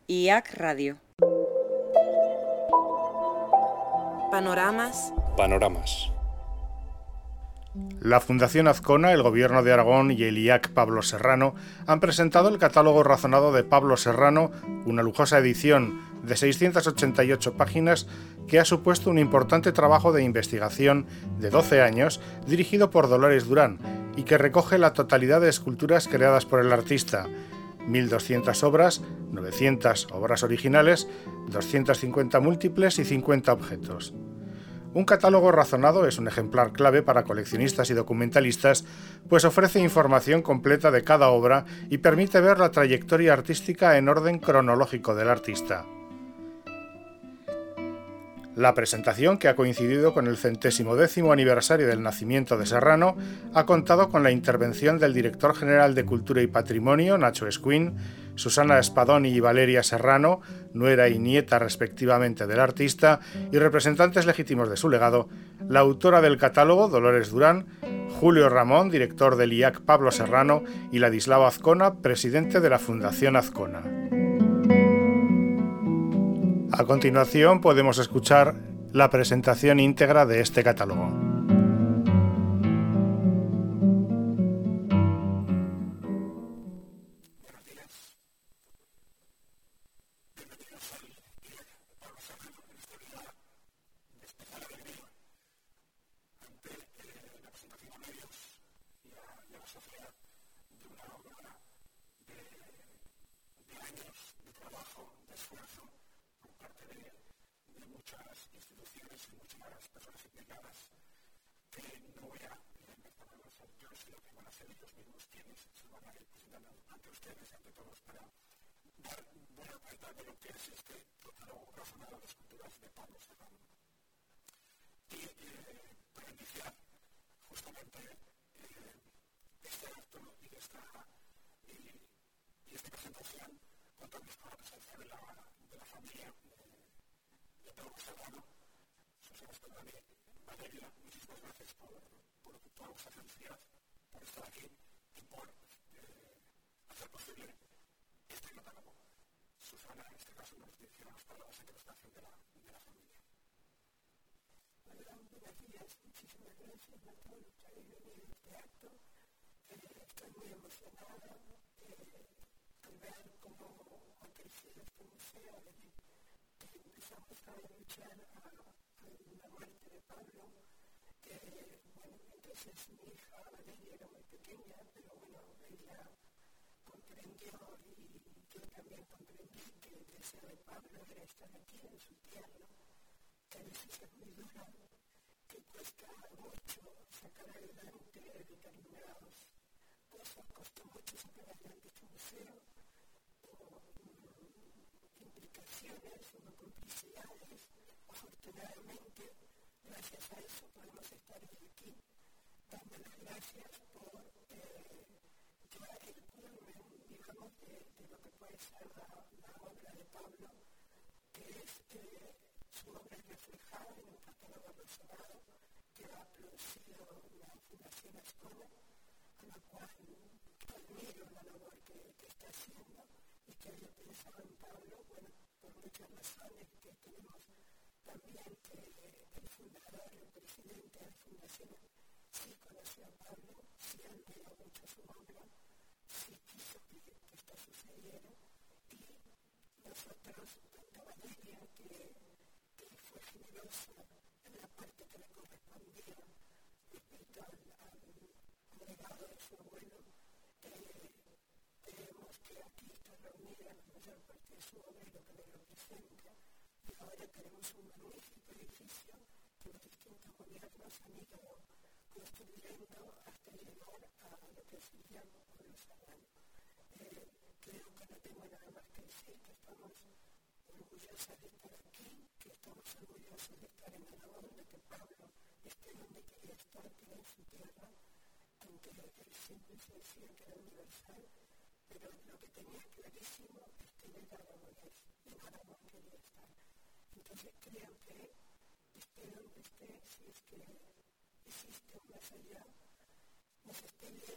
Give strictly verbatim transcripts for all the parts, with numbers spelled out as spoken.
I A C Radio. Panoramas. Panoramas. La Fundación Azcona, el Gobierno de Aragón y el I A C Pablo Serrano han presentado el catálogo razonado de Pablo Serrano, una lujosa edición de seiscientas ochenta y ocho páginas que ha supuesto un importante trabajo de investigación de doce años dirigido por Dolores Durán y que recoge la totalidad de esculturas creadas por el artista, mil doscientas obras, novecientas obras originales, doscientas cincuenta múltiples y cincuenta objetos. Un catálogo razonado es un ejemplar clave para coleccionistas y documentalistas, pues ofrece información completa de cada obra y permite ver la trayectoria artística en orden cronológico del artista. La presentación, que ha coincidido con el centésimo décimo aniversario del nacimiento de Serrano, ha contado con la intervención del director general de Cultura y Patrimonio, Nacho Escuín, Susana Spadoni y Valeria Serrano, nuera y nieta respectivamente del artista, y representantes legítimos de su legado, la autora del catálogo, Dolores Durán, Julio Ramón, director del I A C Pablo Serrano, y Ladislao Azcona, presidente de la Fundación Azcona. A continuación podemos escuchar la presentación íntegra de este catálogo.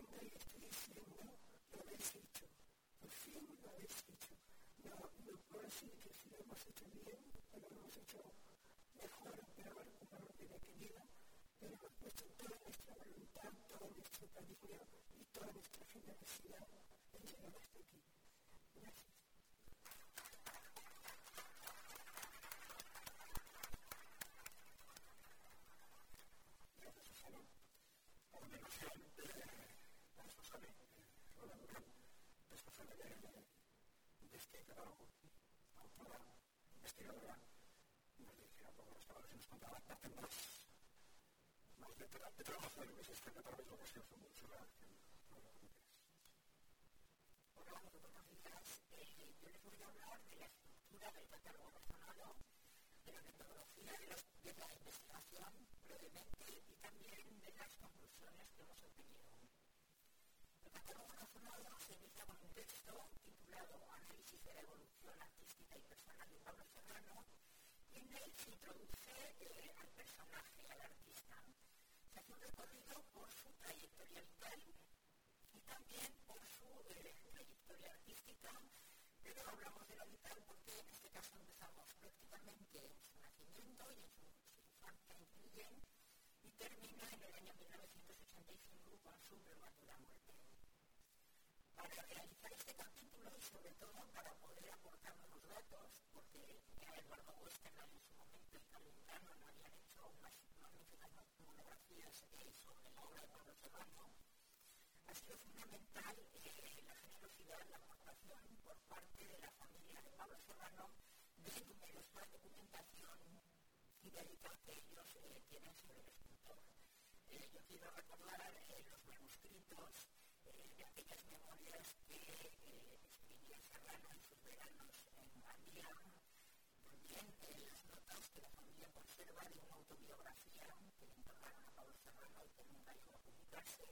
Por fin lo habéis hecho. No, no puedo hemos hecho mejor o peor, como lo que querido, pero hemos puesto toda nuestra voluntad, todo nuestro cariño y toda nuestra generosidad en llegar hasta aquí. Gracias. Gracias, Susana. Por menos gente, la responsable, Rola Durán, responsable de, de este catálogo, autora, investigadora, nos decía un poco las palabras y nos contaba parte más, más de, tra- de trabajo de lo que es este catálogo, lo que se hace mucho la acción. Hola, muy buenos días. Eh, yo les voy a hablar de la estructura del catálogo razonado, de la metodología de la, de la investigación brevemente y también de las conclusiones que hemos obtenido. El catálogo razonado se inicia con un texto titulado Análisis de la evolución artística y personal de Pablo Serrano, y en él se introduce eh, al personaje, al artista. Se hace un recorrido por su trayectoria vital y también por su eh, trayectoria artística, pero hablamos de la vital porque en este caso empezamos prácticamente en su nacimiento y en su, su infancia incluyen y termina en el año mil novecientos ochenta y cinco con su prematura muerte. Para realizar este capítulo y sobre todo para poder aportar nuevos datos, porque ya Eduardo Westermann en su momento y Calentano no habían hecho unas magníficas monografías eh, sobre la obra de Pablo Serrano, ha sido fundamental eh, la generosidad, la aportación por parte de la familia de Pablo Serrano de numerosa documentación ibérica que ellos eh, tienen sobre el escultor. Eh, yo quiero recordar eh, los manuscritos eh, de aquellas memorias que eh, escribía Serrano en sus veranos en Gandía, también eh, las notas que la familia conserva de una autobiografía que le encargaron a Pablo Serrano y que nunca llegó a publicarse,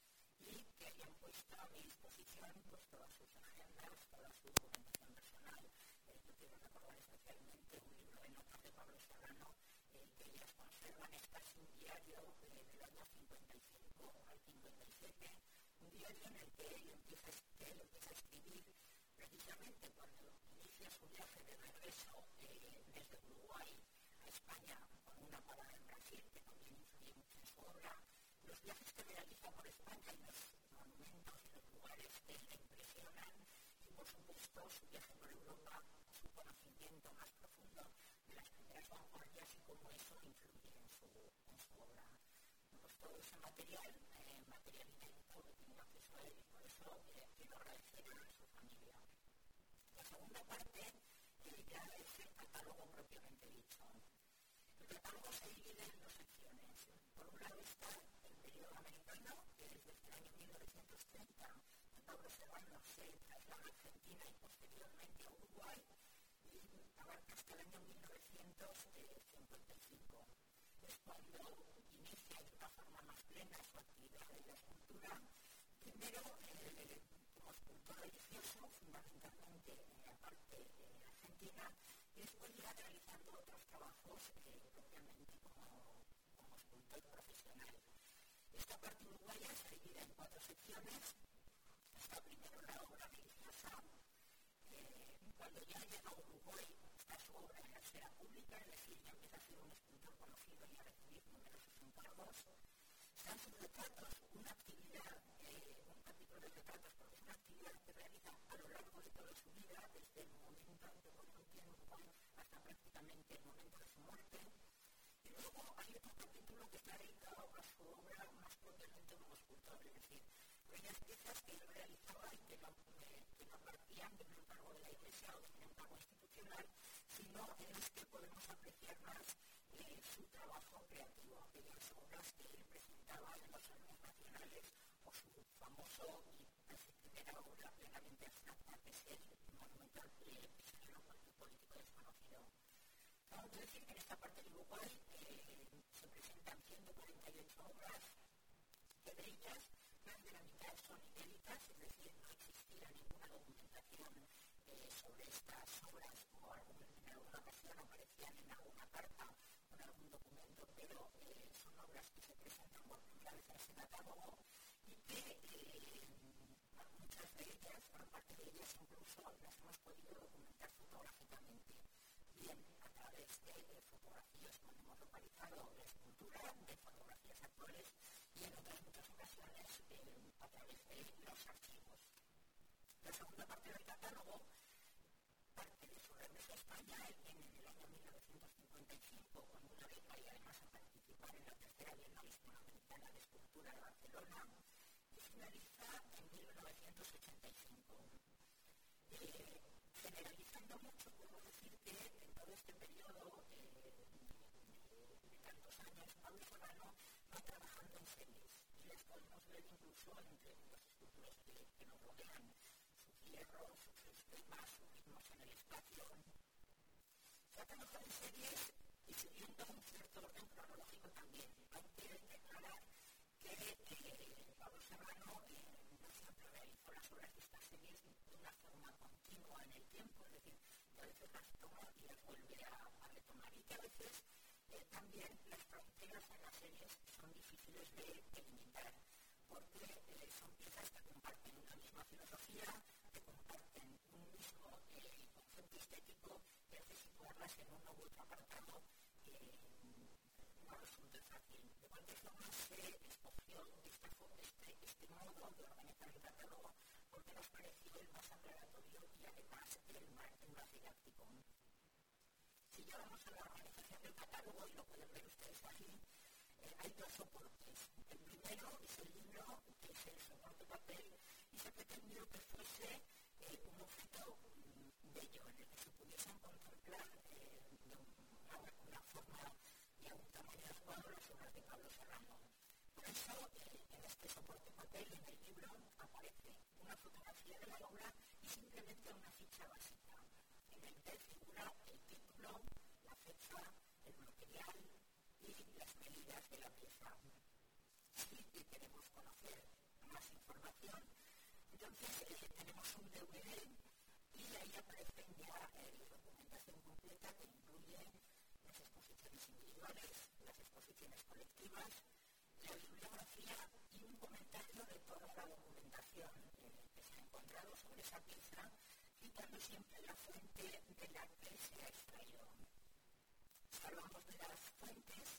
y que habían puesto a mi disposición pues, todas sus agendas, toda su documentación personal. Eh, yo quiero recordar especialmente un libro de notas de Pablo Serrano eh, que ellas conservan, es casi un diario eh, del año cincuenta y cinco al cincuenta y siete, un diario en el que él empieza, que él empieza a escribir precisamente cuando inicia su viaje de regreso eh, desde Uruguay a España, con una parada en Brasil que también influye mucho en su obra, los viajes que realiza por España y los monumentos y los lugares que le impresionan y por supuesto su viaje por Europa, su conocimiento más profundo de las primeras vanguardias y cómo eso influye en su, en su obra. Pues todo ese material, eh, material inédito que tengo acceso a él y por eso eh, quiero agradecerle a su familia. La segunda parte eh, ya es el catálogo propiamente dicho. El catálogo se divide en dos secciones. Por un lado está el periodo americano, que es desde el año mil novecientos treinta, que Pablo Serrano se traslada a Argentina y posteriormente a Uruguay, y abarca hasta el año mil novecientos cincuenta y cinco. Es cuando inicia de una forma más plena su actividad en la escultura, primero eh, como escultor religioso, fundamentalmente en la parte eh, argentina, y después ya realizando otros trabajos eh, propiamente como, como escultor profesional. Esta parte uruguaya se divide en cuatro secciones. Está primero la obra religiosa. Eh, cuando ya llega a Uruguay, está su obra en la esfera pública, es decir, ya empieza a ser un escultor conocido y a recibir numerosos encargos. Están sus retratos, una actividad, eh, un capítulo de retratos, porque es una actividad que realiza a lo largo de toda su vida, desde el momento en que conoció en Uruguay hasta prácticamente el momento de su muerte. Y luego hay otro capítulo que está dedicado a su obra más propiamente como escultor, es decir, aquellas piezas que él realizaba y que no, eh, que no partían de un encargo de la Iglesia o de un encargo institucional, sino en los que podemos apreciar más eh, su trabajo creativo, aquellas obras que él presentaba en los salmones nacionales o su famoso y casi primera obra plenamente abstracta, que es el monumento al prisionero político desconocido. Vamos a decir que en esta parte de Uruguay eh, se presentan ciento cuarenta y ocho obras, que de ellas más de la mitad son inéditas, es decir, no existía ninguna documentación eh, sobre estas obras o algún, en alguna ocasión aparecían en alguna carta o en algún documento, pero eh, son obras que se presentan por primera vez en ese catálogo y que eh, muchas de ellas, gran parte de ellas incluso las hemos podido documentar fotográficamente, bien a través de eh, fotografías, como hemos localizado la escultura, de fotografías actuales y en otras muchas ocasiones eh, a través de los archivos. La segunda parte del catálogo parte de su regreso a España en el año mil novecientos cincuenta y cinco, con una beca y además a participar en la tercera Bienal Hispanoamericana de Escultura de Barcelona, y finaliza en mil novecientos ochenta y cinco. Eh, generalizando mucho, podemos decir que en todo este periodo eh, de, de tantos años, Pablo Serrano va trabajando en series y les podemos ver incluso entre los esculturas que, que nos rodean, sus hierros, sus esquemas, sus ritmos en el espacio. Se ha trabajado en series y siguiendo un cierto orden cronológico también, aunque declarar que eh, Pablo Serrano eh, no siempre realizó las obras de estas series de una forma continua en el tiempo, es decir, que a veces las toma y las vuelve a, a retomar y que a veces eh, también las fronteras de las series son difíciles de delimitar, porque eh, son piezas que comparten una misma filosofía, que comparten un mismo eh, concepto estético, que hace situarlas en uno u otro apartado eh, no resulta fácil. De cualquier forma, se escogió esta, este, este modo de organizar el catálogo porque nos pareció el más aclaratorio y además el más, el más didáctico. Si ya vamos a la organización del catálogo, y lo pueden ver ustedes aquí, eh, hay dos soportes. El primero es el libro, que es el soporte papel, y se pretendió que fuese eh, un objeto mm, bello, en el que se pudiesen contemplar eh, de una, una forma y a un tamaño adecuado las obras de Pablo Serrano. Por eso, eh, en este soporte papel, en el libro, aparece una fotografía de la obra y simplemente una ficha básica. En el que figura el título, la fecha, el material y las medidas de la pieza. Si queremos conocer más información, entonces eh, tenemos un D V D y ahí aparecen ya eh, la documentación completa que incluye las exposiciones individuales, las exposiciones colectivas, la bibliografía y un comentario de toda la documentación eh, que se ha encontrado sobre esa pieza, citando siempre la fuente de la que se ha extraído. Si hablamos de las fuentes,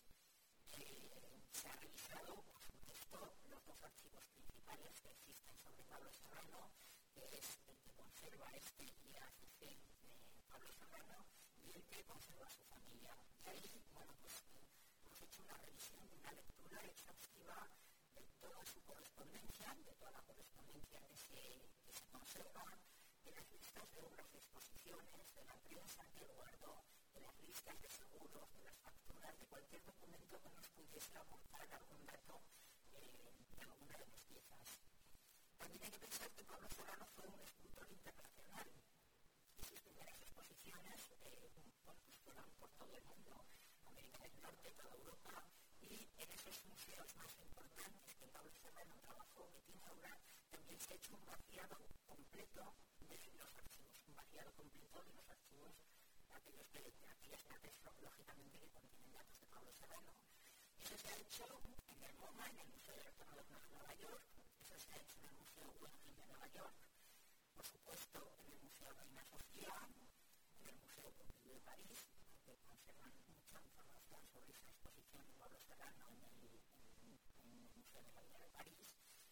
eh, se ha revisado, por supuesto, los dos archivos principales que existen sobre Pablo Serrano, que es el que conserva este I A C C de Pablo Serrano y el que conserva su familia. Y ahí, bueno, pues hemos hecho una revisión, una lectura exhaustiva de toda su correspondencia, de toda la correspondencia que se, que se conserva, de las listas de obras de exposiciones, de la prensa que guardo, de las listas de seguros, de las facturas, de cualquier documento que nos pudiese aportar algún dato eh, de alguna de las piezas. También hay que pensar que Pablo Serrano fue un escultor internacional y sus primeras exposiciones eh, bueno, pues fueron por todo el mundo, América del Norte, toda Europa, y en esos museos más importantes que Pablo Serrano trabajó, que tiene ahora, también se ha hecho un vaciado completo de los archivos, un vaciado completo de los archivos, aquellos que, aquellas partes lógicamente que contienen datos de Pablo Serrano. Eso se ha hecho en el MoMA, en el Museo de Arte Moderno de Nueva York, eso se ha hecho en el Museo Guggenheim de Nueva York, por supuesto en el Museo Reina Sofía, en el Museo Pompidou de París, que conservan mucha información sobre esa exposición de Pablo Serrano en el, en, en el Museo de la Vida de París,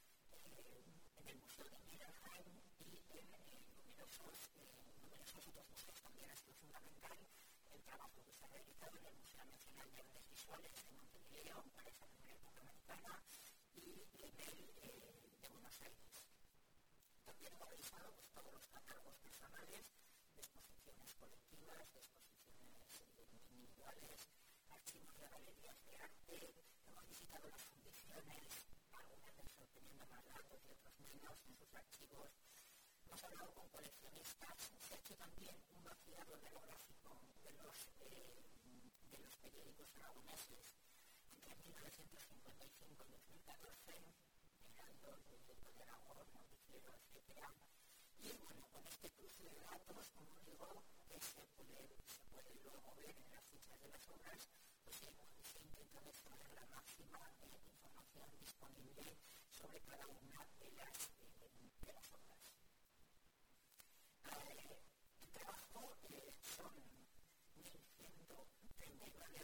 eh, en el Museo de Guggenheim y en eh, numerosos, eh, numerosos otros museos. También ha sido fundamental el trabajo que se ha realizado en el Museo Nacional de Artes Visuales en Montevideo para esa primera época americana y en el eh, de Buenos Aires. También hemos revisado pues, todos los catálogos personales de exposiciones colectivas, de exposiciones eh, individuales, archivos de galerías de arte, hemos visitado las fundiciones, algunas veces teniendo más datos y otros menos en sus archivos. Hemos hablado con coleccionistas, se ha hecho también un vaciado demográfico de los, eh, de los periódicos aragoneses entre mil novecientos cincuenta y cinco y dos mil catorce, Heraldo, El Decreto de Aragón, Noticiero, etcétera. Y bueno, con este cruce de datos, como digo, que se puede, se puede luego ver en las fichas de las obras, pues sí, bueno, se intenta extraer la máxima eh, información disponible sobre cada una de las, eh, de las obras. Eh, el trabajo eh, son mil ciento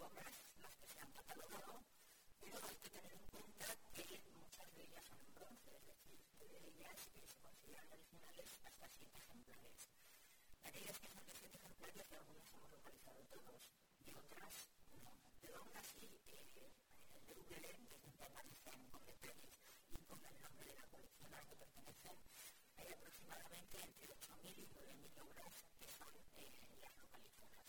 obras las que se han catalogado, pero hay que tener en cuenta que muchas de ellas son en bronce, es decir, de ellas eh, se consideran originales hasta siete ejemplares. De aquellas que son de siete ejemplares, de algunas hemos localizado todos, y otras no. Pero aún así, eh, el Google, que intenta analizar con detalle y con el nombre de la colección a la que pertenecen, hay aproximadamente entre ocho mil y nueve mil obras que son eh, las localizadas.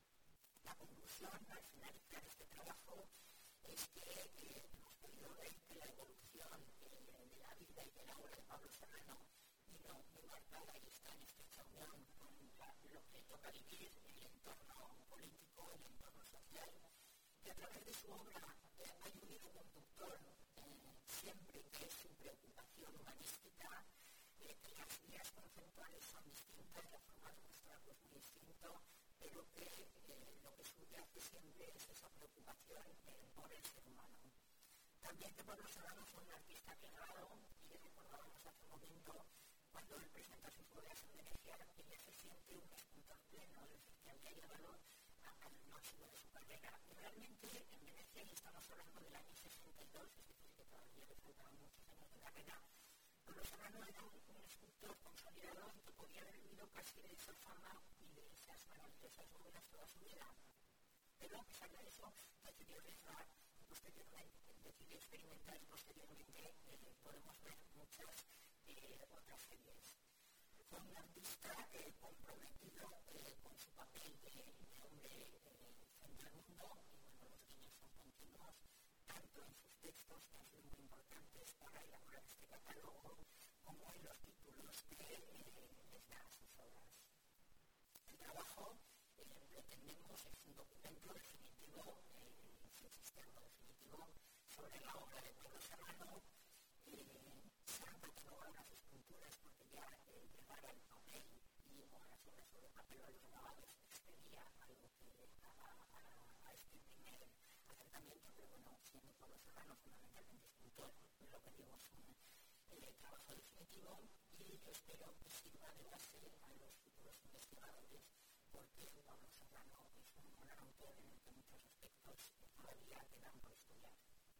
La conclusión al finalizar este trabajo es que eh, hemos podido ver que la evolución eh, de la vida y de la obra de Pablo Serrano vino muy marcada y está en estrecha unión con la, lo que toca vivir el entorno político, el entorno social, que a través de su obra eh, hay un hilo conductor eh, siempre que es su preocupación humanística, eh, que las vías conceptuales son distintas, la forma de mostrarlo es muy distinto, pero que eh, lo que subyace siempre es esa preocupación eh, por el ser humano. También que Pablo Serrano fue un artista quebrado y recordábamos hace un momento cuando él presenta sus obras en Venecia que ya se siente un escultor pleno, es decir, que había llegado al máximo de su carrera. Y realmente en Venecia, y estamos hablando del año sesenta y dos, es decir, que todavía le faltaban muchos años de carrera, Pablo Serrano era un, un escultor consolidado y que podía haber vivido casi de esa fama y de esas maravillosas obras toda su vida. Pero a pesar de eso, decidió arriesgar posteriormente, decidió experimentar y posteriormente eh, podemos ver muchas eh, otras series. Fue un artista eh, comprometido eh, con su papel de, de hombre eh, frente al mundo, y bueno, los guiños son continuos, tanto en sus textos, que han sido muy importantes para elaborar este catálogo, como en los títulos que eh, les da a sus obras. El trabajo eh, lo tenemos, es un documento definitivo, eh, si existe algo definitivo, sobre la obra de Pablo Serrano. Eh, se han catalogado las esculturas porque ya eh, llevar el papel y o las obras sobre papel a los grabados excedía a lo que a, a, a este primer acercamiento, pero bueno, siendo Pablo Serrano fundamentalmente escultor, lo que digo es un eh, trabajo definitivo y yo espero que sirva de base a los futuros investigadores, porque Pablo Serrano es un gran autor en el que muchos aspectos todavía quedan por estudiar.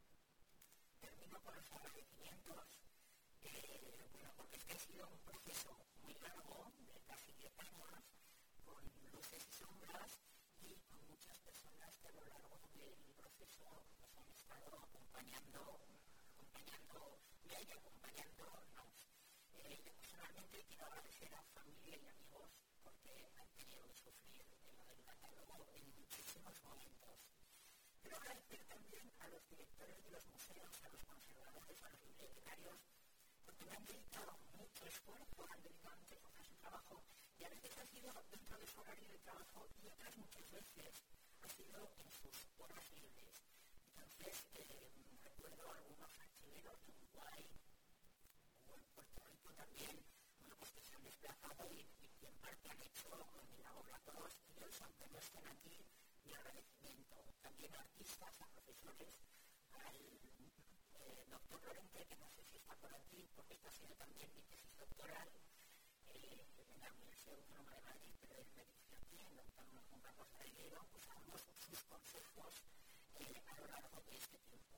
Termino con los agradecimientos, eh, bueno, porque este ha sido un proceso muy largo, de casi diez años, con luces y sombras y con muchas personas que a lo largo del proceso nos han estado acompañando, acompañando y ahí acompañándonos. Eh, yo personalmente quiero agradecer a familia y amigos porque han tenido que sufrir en lo del catálogo en muchísimos momentos. Pero agradecer también a los directores de los museos, a los conservadores, a los bibliotecarios, porque me han dedicado mucho esfuerzo, han dedicado mucho esfuerzo a su trabajo y a veces ha sido dentro de su horario de trabajo y otras muchas veces ha sido en sus horas libres. Entonces, eh, recuerdo algunos archiveros de Uruguay o en Puerto Rico también, bueno, pues que se han desplazado y, y en parte han hecho mi labor a todos y hoy son que no están aquí, mi agradecimiento. También a artistas, a profesores, al eh, doctor Lorente, que no sé si está por aquí, porque esta ha sido también mi tesis doctoral eh, en la Universidad Autónoma de Madrid, pero él me dirigió aquí, en el doctor Juan Carlos Areguero, pues ambos sus consejos eh, a lo largo de este tiempo.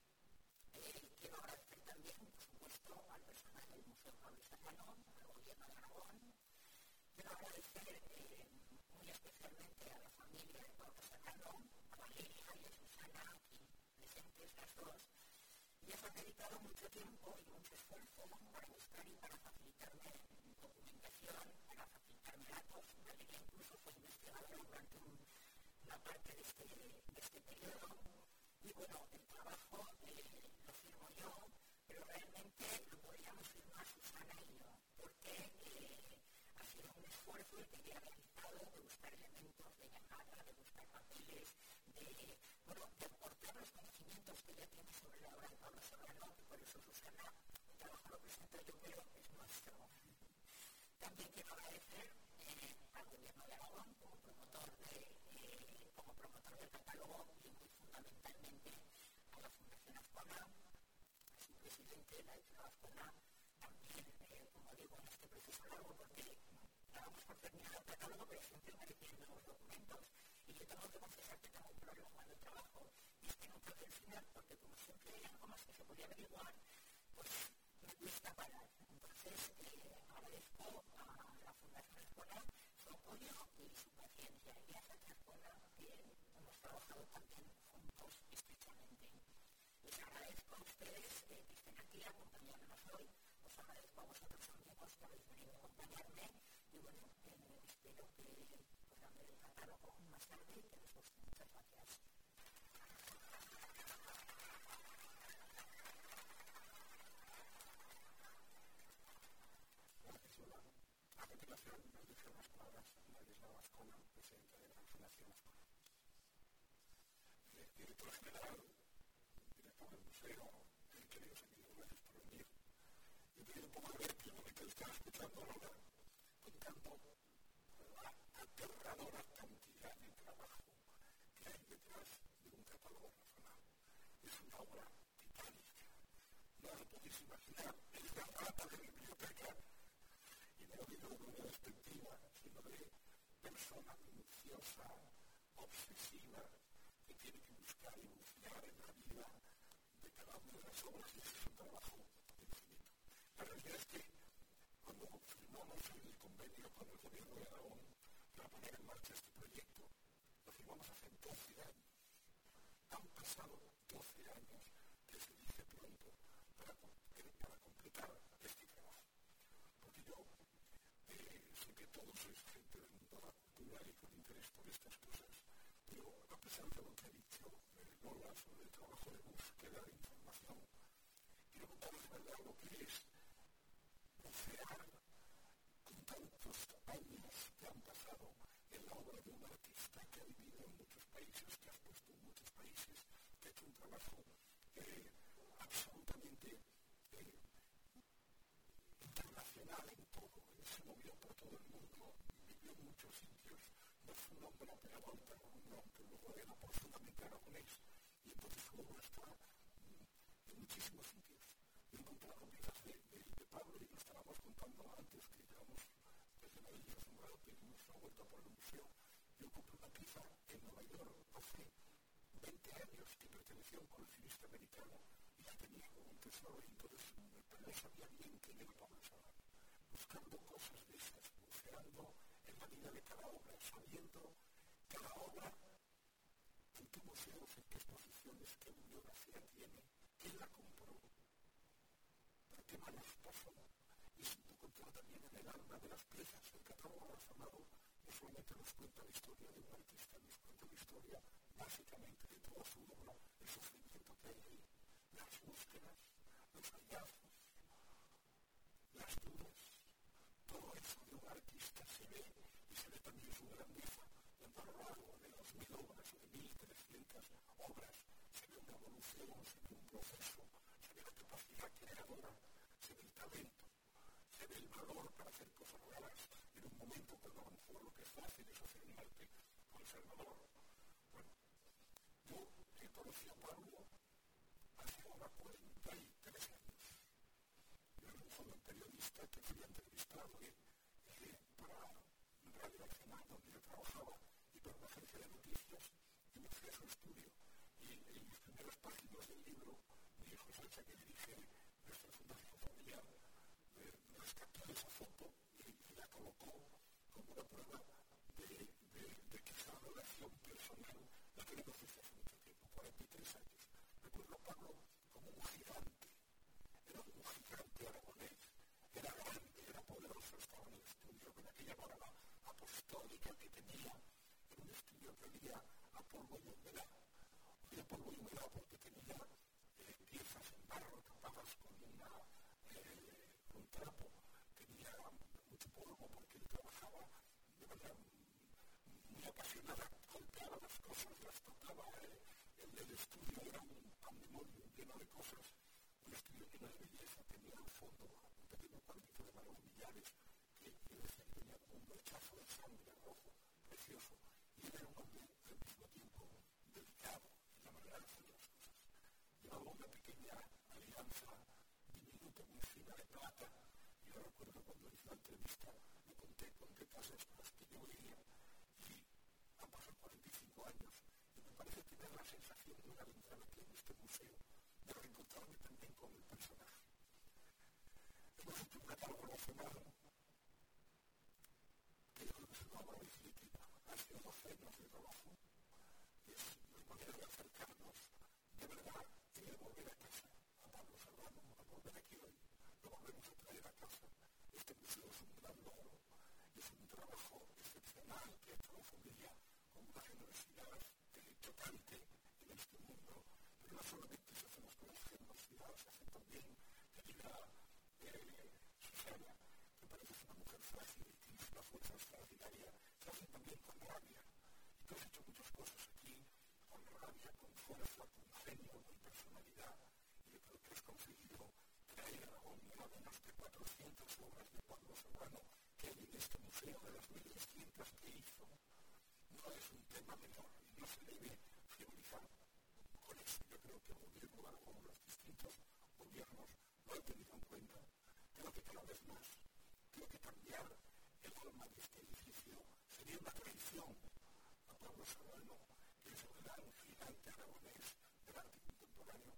Eh, quiero agradecer también, por supuesto, al personal del Museo Pablo Serrano, al gobierno de Aragón. Quiero agradecer eh, muy especialmente a la familia de Pablo Serrano, a Valeria y a Susana, aquí presentes las dos. Ellas han dedicado mucho tiempo y mucho esfuerzo para buscar y para facilitarme documentación, para facilitarme datos. Valeria incluso fue investigadora durante un, una parte de este, de este periodo. Y bueno, el trabajo eh, lo firmo yo, pero realmente lo podríamos firmar Susana y yo, porque eh, ha sido un esfuerzo el que ella ha realizado de buscar elementos de llamada, de buscar papeles, de, bueno, de aportar los conocimientos que ella tiene sobre la obra de Pablo Serrano, y por eso Susana, el trabajo lo presento yo, pero es nuestro. También quiero agradecer eh, al gobierno de Aragón como promotor, de, eh, como promotor del catálogo y muy fundamentalmente a la Fundación Azcona, a su presidente, la hecho Azcona, también, eh, como digo, en este proceso largo, porque dábamos por terminado el catálogo, pero siempre aparecían nuevos documentos y yo tengo que confesar que tengo un problema cuando trabajo y es que no puedo enseñar porque como siempre hay algo más que se podría averiguar, pues me cuesta parar. Entonces eh, agradezco a la Fundación Escuela su apoyo y su paciencia y a Sánchez Escuela que hemos trabajado también juntos estrechamente. Les agradezco a ustedes eh, que estén aquí acompañándonos hoy. Os agradezco a vosotros amigos que habéis venido a acompañarme y bueno, eh, espero que puedan ver el catálogo más tarde y que les guste. Muchas gracias. Gracias, Lola. A continuación, nos dicen unas palabras Ladislao Azcona, presidenta de la Fundación Azcona. Eh, director general, director del museo, eh, queridos amigos, gracias por venir. Yo quería un poco ver que lo que estaba escuchando ahora, contando la aterradora cantidad de trabajo que hay detrás de un catálogo razonado. Es una obra titánica. No lo podéis imaginar, es la rata de la biblioteca. Y no lo digo de una perspectiva, sino de persona minuciosa, obsesiva, que tiene que buscar y buscar en la vida de cada una de las obras, y ese es un trabajo infinito. La realidad es que cuando firmamos el convenio con el gobierno de Aragón para poner en marcha este proyecto, lo firmamos hace doce años. Han pasado doce años, que se dice pronto, para, para completar este trabajo. Porque yo eh, sé que todos sois gente del mundo de la cultura y con interés por estas cosas, pero a pesar de lo que ha dicho eh, Lola sobre el trabajo de búsqueda de información, quiero contaros de verdad lo que es bucear con tantos años que han pasado en la obra de un artista que ha vivido en muchos países, que ha expuesto en muchos países, que ha hecho un trabajo eh, absolutamente eh, internacional en todo. Él se movió por todo el mundo, vivió en muchos sitios, no fue un hombre operador, pero un hombre luego era profundamente aragonés, y entonces su obra está mm, en muchísimos sitios. He encontrado piezas de, de, de Pablo y lo estábamos contando antes, que llevamos desde Madrid hace un rato y hemos vuelto por el museo. Yo compré una pieza en Nueva York hace veinte años que perteneció a un coleccionista americano y la tenía como un tesoro, y entonces no sabía bien quién era Pablo Serrano. Buscando cosas de esas, buceando en la vida de cada obra, sabiendo cada obra en qué museos, en qué exposiciones, qué bibliografía tiene, quién la compró, por qué manos pasó, y se encontró también en el alma de las piezas. El catálogo razonado no solamente nos cuenta la historia de un artista, nos cuenta la historia básicamente de toda su obra, el sufrimiento que hay ahí, las búsquedas, los hallazgos, las dudas, todo eso de un artista se ve, y se ve también su grandeza, cuando a lo largo de dos mil obras o de mil trescientas obras se ve una evolución, se ve un proceso, se ve la capacidad creadora, se ve el talento, se ve el valor para hacer cosas raras en un momento cuando a lo mejor lo que es fácil es hacer un arte conservador. Bueno, yo he conocido a Pablo hace ahora cuarenta y tres años. Yo era un joven periodista que fui entrevistado eh, eh, para Radio Nacional, donde yo trabajaba, y para una agencia de noticias, y me fui a su estudio. Y en las primeras páginas del libro, mi hijo Sánchez, que dirige nuestra fundación familiar, eh, rescató esa foto y, y la colocó como una prueba de, de, de que esa relación personal la tenemos desde hace mucho tiempo, cuarenta y tres años. Recuerdo a Pablo como un gigante, era un gigante aragonés, era grande, era poderoso, estaba en el estudio con aquella barba apostólica que tenía, en un estudio que olía a polvo y humedad, olía a polvo y humedad porque tenía eh, piezas en barro tapadas con, una, eh, con un trapo, tenía mucho polvo porque él trabajaba de manera muy apasionada, golpeaba las cosas, las tocaba, eh, el del estudio era un pandemonio lleno de cosas, un estudio lleno de belleza, tenía al fondo un pequeño cuadrito de manos millares que yo decía que tenía como un rechazo de sangre rojo, precioso, y era un hombre al mismo tiempo delicado en la manera de hacer las cosas. Llevaba una pequeña alianza diminuta muy fina de plata, y yo recuerdo cuando hice la entrevista, le conté, conté cosas con las que yo veía, y han pasado cuarenta y cinco años. sensación una vez entrado aquí en este museo de reencontrarme también con el personaje. Hemos hecho un catálogo relacionado que yo creo que se lo hago en definitiva. Ha sido dos años de trabajo. Es una manera de acercarnos de verdad y de volver a casa a Pablo Serrano, a volver aquí hoy, lo volvemos a traer a casa. Este museo es un gran logro, es un trabajo excepcional que ha hecho la familia con una generosidad eh, chocante en este mundo, pero no solamente se hacen las cosas generosidad, se hacen también, que diga eh, Susana, que parece una mujer frágil y tiene una fuerza extraordinaria, se hacen también con rabia. Y tú has hecho muchas cosas aquí, con rabia, con fuerza, con genio, con personalidad, y yo creo que has conseguido traer a una menos de cuatrocientas obras de Pablo Serrano que hay en este museo de las mil doscientas que hizo. No es un tema menor y no se debe priorizar con eso. Yo creo que el gobierno de Aragón, los distintos gobiernos, lo han tenido en cuenta. Creo que cada vez más, creo que cambiar el alma de este edificio sería una traición a Pablo Serrano, que es el gran gigante aragonés del arte contemporáneo.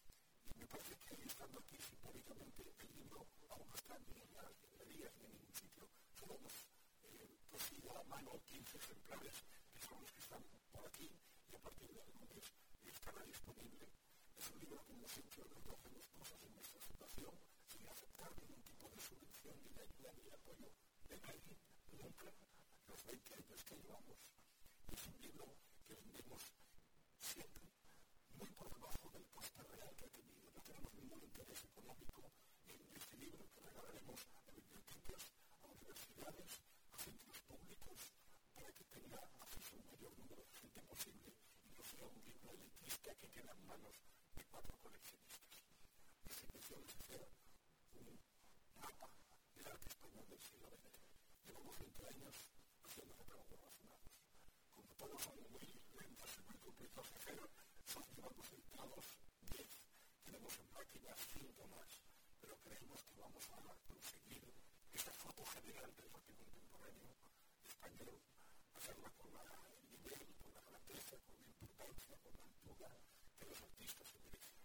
Y me parece que estando aquí simbólicamente el libro aún no está ni en las librerías ni en ningún sitio. Solo hemos eh, cosido a mano quince ejemplares, que son los que están por aquí, y a partir del lunes estará disponible. Es un libro que hemos hecho los dos hacemos cosas en nuestra situación sin aceptar ningún tipo de subvención, ni de ayuda, ni de apoyo de nadie, nunca, los veinte años que llevamos. Es un libro que vendemos siempre muy por debajo del coste real que ha tenido. No tenemos ningún interés económico en este libro que regalaremos a bibliotecas, a universidades, a centros públicos, para que tenga acceso a un mayor número de gente posible y no sea un libro elitista que queda en manos de cuatro coleccionistas. Nuestra intención es hacer un mapa del arte español del siglo veinte. Llevamos veinte años haciendo catálogos razonados. Como todos son muy lentos y muy complicados de hacer, solo llevamos editados diez. Tenemos en máquinas cinco más, pero creemos que vamos a conseguir esa foto general del arte contemporáneo español, hacerla con la nivel, con la grandeza, con la importancia, con la altura que los artistas se merecen.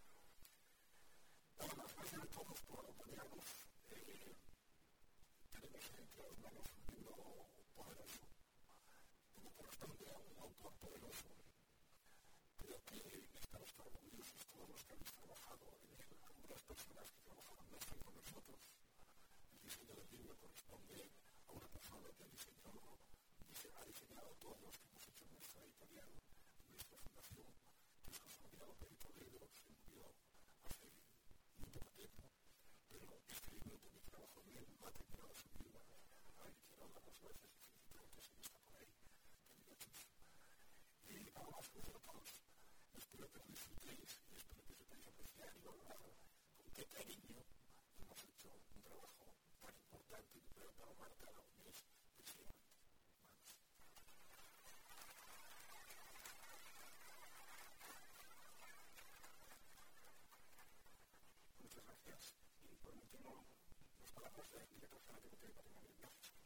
Además, gracias a todos por acompañarnos. Eh, tenemos entre las manos un libro poderoso, como corresponde a un autor poderoso. Creo que estamos tan orgullosos todos los que habéis trabajado en él. Algunas personas que trabajaban no están con nosotros. El diseño del libro corresponde a una persona que ha diseñado, ha diseñado todos los que hemos hecho en nuestra editorial, en nuestra fundación, que es José María López de Toledo, se murió hace muy poco tiempo. Pero este libro también trabajó en él, no ha terminado su vida. Ay, quiero dar las gracias y felicitar que se está por ahí, querido Chus. Y además, pues a todos, espero que lo disfrutéis y espero que sepáis apreciar y valorar con qué cariño hemos hecho un trabajo tan importante y creo para Marta Aragonés que se llama. Muchas gracias. Y por último, las palabras del director general de Museo y Patrimonio Etnográfico.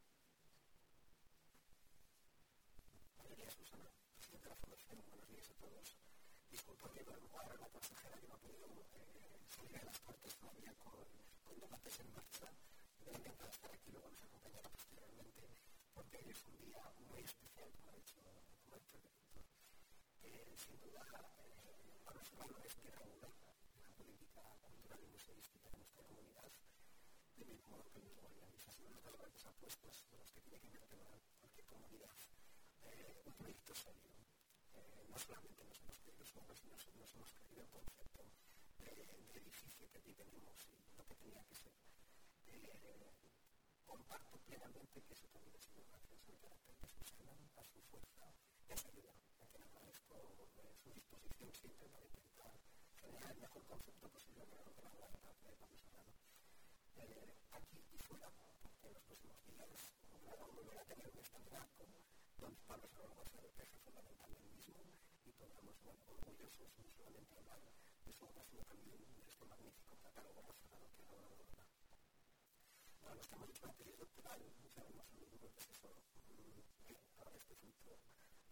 Buenos días, Susana, presidente de la Fundación. Buenos días a todos. Disculpadme por el lugar a la consejera que no ha podido eh, salir de las partes todavía con, con debates en marcha. Me ha encantado estar aquí, luego nos acompañará posteriormente, porque hoy es un día muy especial, como ha dicho, como ha dicho el director. Eh, sin duda, eh, Pablo Serrano es piedra angular de la política cultural y museística de nuestra comunidad, de mismo modo que las organizaciones de grandes apuestas con las que tiene que vertebrar cualquier comunidad. Eh, un proyecto serio. Eh, no solamente nos hemos creído su obra, sino nos hemos creído el concepto de, de edificio que aquí tenemos y lo que tenía que ser. Eh, comparto plenamente que eso también ha sido gracias al carácter de Susana, a su fuerza y a su ayuda, a quien agradezco eh, su disposición siempre para intentar generar el mejor concepto posible alrededor de la obra de Pablo Serrano. Eh, aquí y fuera, porque en los próximos días ojalá volver a tener un stand-up donde Pablo Serrano va a ser el eje fundamental del mismo y podamos, bueno, orgullosos no solamente hablar de su obra, sino también de este magnífico catálogo razonado que ha logrado lograr. Bueno, los que hemos hecho la tesis doctoral, ya hemos hablado de un proceso, ahora este fruto, bueno, en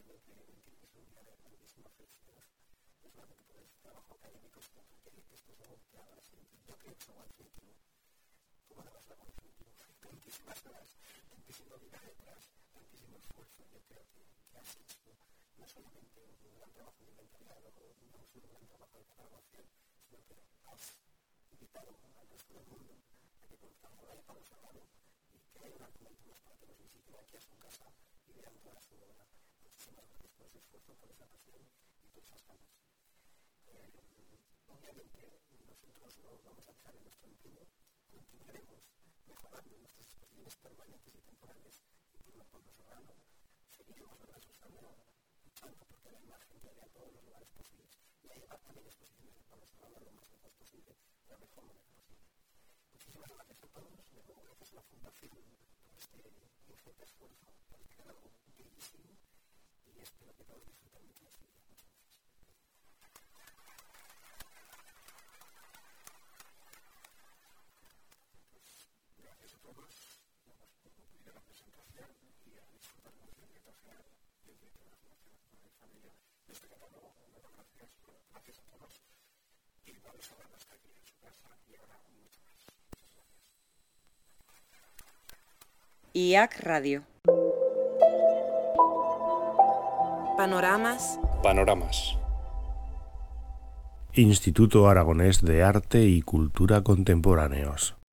entiendo que es un día de grandísima felicidad. No solamente por el trabajo académico, sino porque después de que haga la siguiente, yo creo que hago el sentido. ¿Cómo le vas a dar el sentido? Tantísimas horas, tantísimo vida detrás, tantísimo esfuerzo. Yo creo que, que has hecho no solamente un gran trabajo de inventariado, no solo un gran trabajo de catalogación, sino que has invitado al resto del mundo a que conozcan la de Pablo Serrano y que haya un argumento más para que nos visiten aquí a su casa y vean toda su obra. Muchísimas gracias por ese esfuerzo, por esa pasión y por esas ganas. Eh, obviamente, nosotros no vamos a dejar en nuestro empeño, continuaremos mejorando nuestras exposiciones permanentes y temporales y por la Pablo Serrano. Seguiremos de brazos también luchando porque la imagen llegue a todos los lugares posibles y a llevar también exposiciones de Pablo Serrano lo más lejos posible, de la mejor manera posible. Muchísimas gracias a todos, de nuevo gracias a la Fundación por este ingente esfuerzo, por crear algo bellísimo y espero que todos disfruten mucho de su vida. Muchas gracias. Pues gracias a todos por concluir la presentación y a disfrutar de la director general del director de la Fundación de Familia de este catálogo. Muchas gracias, gracias a todos y vamos a ver hasta aquí en su casa y ahora mucho más. I A C Radio. Panoramas. Panoramas. Instituto Aragonés de Arte y Cultura Contemporáneos.